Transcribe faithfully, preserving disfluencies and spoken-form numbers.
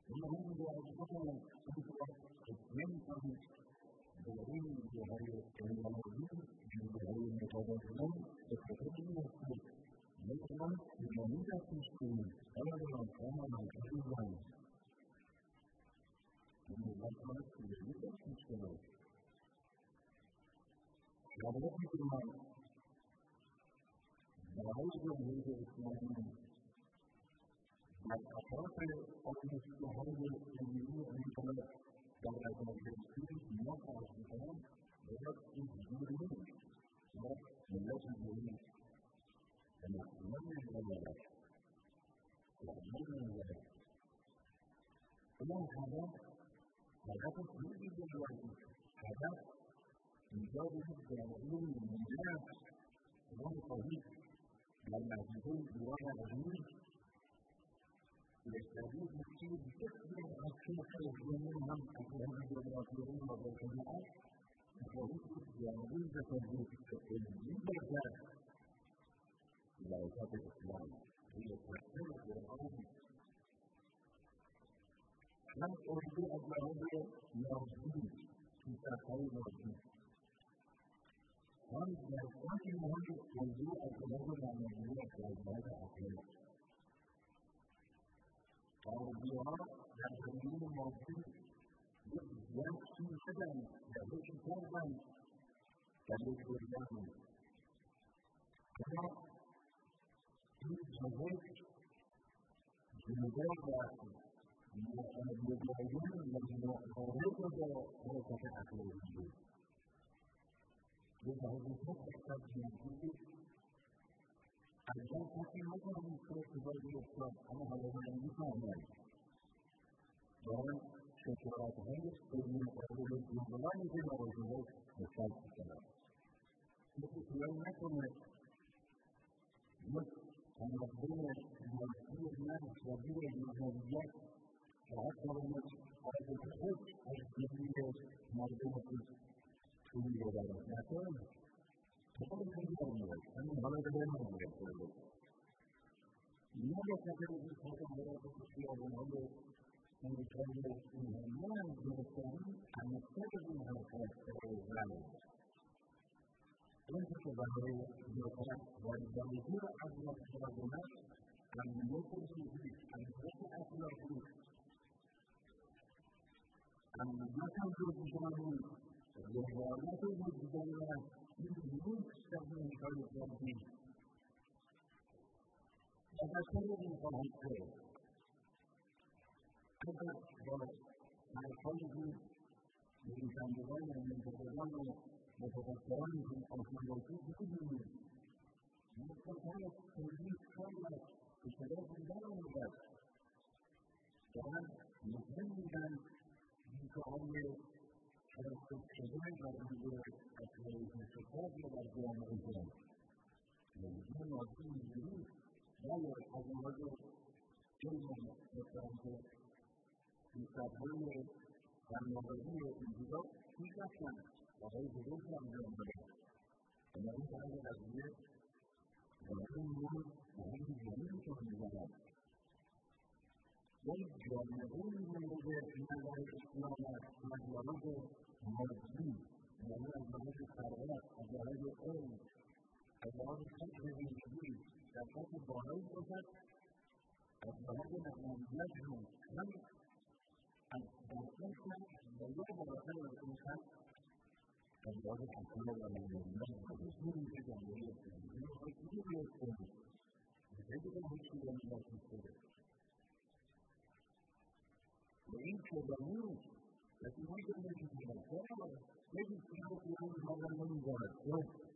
این هم باید بکنم این باید نمی‌کنید در این جاهای انقلابی جاهای متداول به خاطر این است که مثلا ایرانی در پیش کنید برادران خواهران عزیزان این ملت باید ایرانی در پیش کنید شرایطی که ما برای جمهوری اسلامی در اطراف آموزشگاه‌های علمی انقلاب در ازاده‌رسید ما فرض می‌کنم باید این حضور نیست باید ملت ایرانی به مسئولان انقلاب است جامعه انقلاب اون هدف هدف خیلی بزرگی هدف ایجاد یک جامعه ملی است ما می‌خواهیم در نتیجه ایران عظیم بهتری بسیار بسیار از شرق زمین هم از همه جغرافیایی مواجهه است می‌خواهیم که جامعه‌ای بسازیم که علمی باشد برکت اسلام روی تحصیل قرآن هم اردو از لحاظ مادی سیاست‌های مادی هم در آن لحاظ اردو از لحاظ معنویت و از لحاظ اخلاق غربی‌ها در زمینه مادی یک وحشی شدند و حکم کردند در یک دنیای اما این جهت جنگاه و مقابله‌گویان و معارض با حرکت اخلاقی بود به حقیقت احساس می‌کنید اگر کسی نکنید که اتفاق بیفتد اما حالا من می‌فهمم دارن شکایت‌های سری مقابل جنگانی که مواجهه مثبت می‌کنند کسی خیال نکنه یک تمدن مادی نفس و دور معنویت و حتی یک حالت خود از دلیل مردم خود توی ببرد نکنه خیلی خیلی برمیاد همین حالا به من میاد نه به خاطر این خاطرات خیابان‌های امریکایی نه درستانی عملکرد این حرکت زن این که برای حرکت و ظاهر اخلاق شدن امنیت روحی امنیت اخلاقی امنیت وجدانی رضایت وجدانی این نیست در این‌های فردی و بسیار این خواهد شد اگر با حرف‌های نویسندگان و منتقدان و متفکران این آشنا باشید ببینید مستقل تولید شاید اشتراک درآمده دارن نشان میدن دیدگاه‌های شرکت شده در حضور اطلاعی انتخاب یا در جامعه جان نویزی مادی اینجوری بله از لحاظ علم مثلا پیشرفت‌های فناوری اینجا پیشرفتن کارهای بزرگی انجام دادن بنابراین طرز قضیه واقعا مهم مهم جامعه شما می‌زند یک جامعه مورد نظر اسلام است از لحاظ مادی یعنی از لحاظ ثروت از لحاظ علم از لحاظ سطح زندگی در سطح بالایی باشد از لحاظ معنویت هم هم از در این سطح و یا بالاتر از این سطح از لحاظ اخلاق و معنویت خودش نمیشه جامعه اسلامی این خودی بیستونی خیلی به هیچی دانیدن می‌کنه و این شدانی و این هایی که نمی‌کنه چرا؟ خیلی چیزا که این حالا نمی‌داند